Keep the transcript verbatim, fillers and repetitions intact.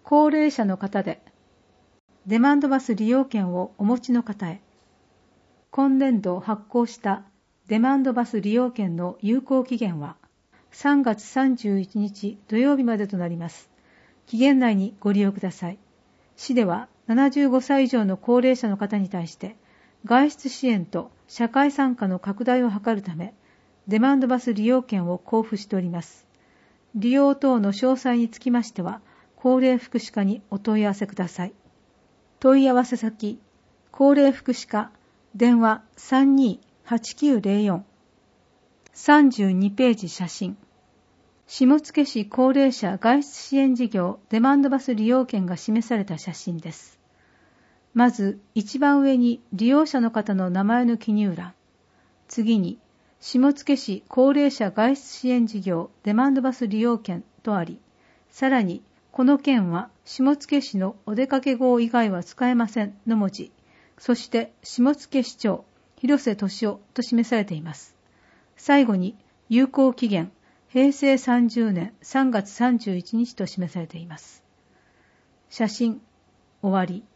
高齢者の方で、デマンドバス利用券をお持ちの方へ、今年度発行したデマンドバス利用券の有効期限はさんがつさんじゅういちにち土曜日までとなります。期限内にご利用ください。市ではななじゅうごさい以上の高齢者の方に対して外出支援と社会参加の拡大を図るため、デマンドバス利用券を交付しております。利用等の詳細につきましては、高齢福祉課にお問い合わせください。問い合わせ先、高齢福祉課、電話 さんにーはちきゅうゼロよん、さんじゅうにページ写真。下野市高齢者外出支援事業デマンドバス利用券が示された写真です。まず一番上に利用者の方の名前の記入欄、次に下野市高齢者外出支援事業デマンドバス利用券とあり、さらにこの券は下野市のお出かけ号以外は使えませんの文字、そして下野市長広瀬俊夫と示されています。最後に有効期限へいせいさんじゅうねんさんがつさんじゅういちにちと示されています。写真終わり。